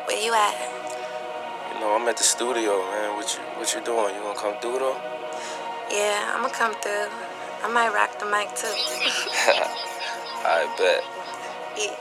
Where you at? You know, I'm at the studio, man. What you doing? You gonna come through though? Yeah, I'ma come through. I might rock the mic too. I bet. Yeah.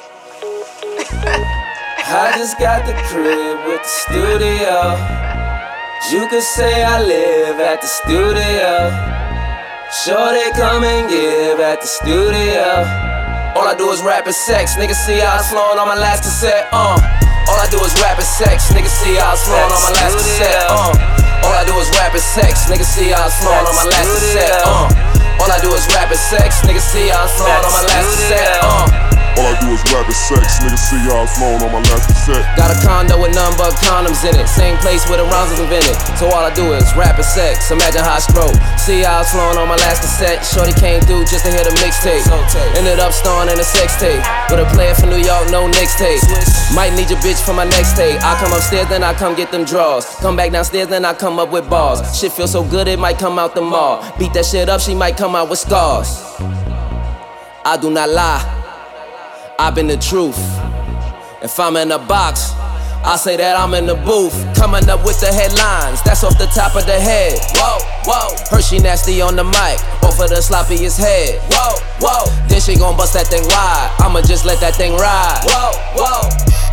I just got the crib with the studio. You could say I live at the studio. Sure they come and give at the studio. All I do is rap and sex. Niggas see how it's flowing on my last cassette. All I do is rap and sex. Niggas see how it's flowing on my last cassette. All I do is rap and sex. Niggas see how it's flowing on my last cassette. All I do is rap and sex. Niggas see how it's flowing on my last cassette. All I do is rap and sex, niggas see how it's flowing on my last cassette. Got a condo with none but condoms in it. Same place where the rhymes was invented. So all I do is rap and sex. Imagine how I scroll. See how it's flowing on my last cassette. Shorty came through just to hear the mixtape. Ended up starring in a sex tape with a player from New York, no Knicks tape. Might need your bitch for my next tape. I come upstairs, then I come get them draws. Come back downstairs, then I come up with bars. Shit feel so good, it might come out the mall. Beat that shit up, she might come out with scars. I do not lie. I've been the truth. If I'm in a box, I say that I'm in the booth. Coming up with the headlines, that's off the top of the head. Whoa, whoa. Hershey nasty on the mic, off of the sloppiest head. Whoa, whoa. Then she gon' bust that thing wide. I'ma just let that thing ride. Whoa, whoa.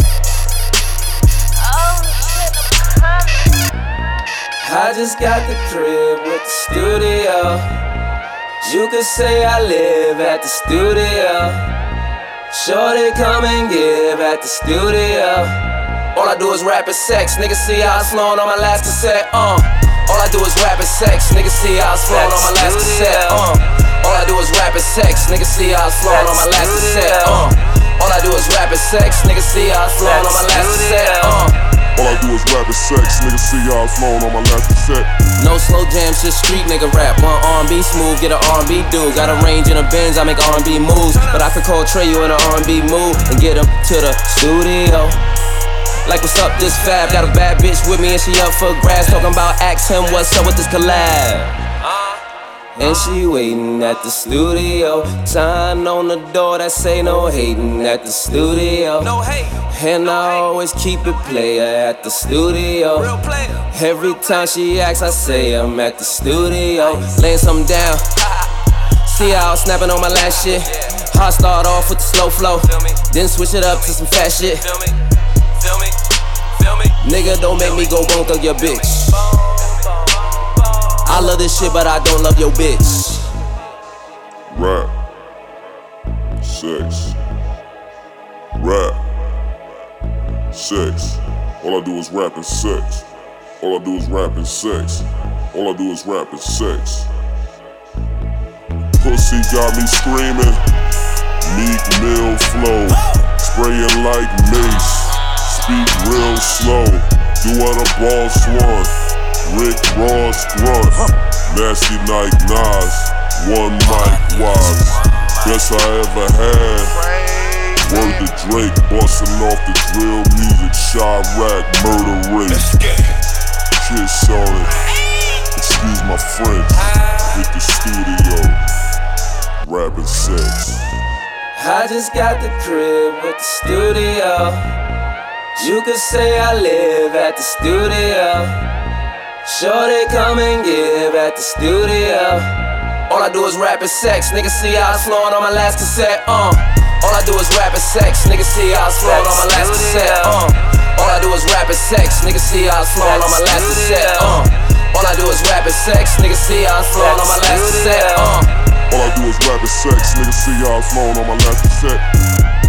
I just got the crib with the studio. You could say I live at the studio. Sure they come and give at the studio. All I do is rap and sex. Niggas see how it's flowing on my last cassette. All I do is rap and sex. Niggas see how it's flowing on my last cassette. All I do is rap and sex. Niggas see how it's flowing on my last cassette. All I do is rap and sex. Niggas see how it's flowing on my last cassette. All I do is rap and sex, niggas see how it's flowing on my last cassette. No slow jams, just street nigga rap. Want R&B smooth, get an R&B dude. Got a range in a Benz, I make R&B moves. But I could call Trey you in an R&B mood and get him to the studio. Like what's up, this fab? Got a bad bitch with me and she up for grabs. Talking about ask him what's up with this collab. And she waiting at the studio. Sign on the door that say no hating at the studio. No hate. And I always keep it player at the studio. Real player. Every time she asks, I say I'm at the studio. Laying something down. See how I'm snapping on my last shit. I start off with the slow flow, then switch it up to some fat shit. Feel me? Feel me? Feel me? Nigga, don't make me go bonk on your bitch. I love this shit, but I don't love your bitch. Rap, sex, rap, sex. All I do is rap and sex. All I do is rap and sex. All I do is rap and sex. Pussy got me screaming. Meek Mill flow, spraying like mace. Speak real slow. Do what a boss want. Rick Ross grunt, nasty like Nas, one mic wise, best I ever had. Word to Drake, bustin' off the drill music, Chirac, murder rate. Kiss on it, excuse my French, hit the studio, rapping sex. I just got the crib with the studio. You could say I live at the studio. Sure they come and give at the studio. All I do is rap and sex. Niggas see how it's flowing on my last cassette. All I do is rap and sex. Niggas see how it's flowing on my last cassette. All I do is rap and sex. Niggas see how it's flowing on my last cassette. All I do is rap and sex. Niggas see how it's flowing on my last cassette. All I do is rap and sex, niggas see how it's flowing on my last cassette.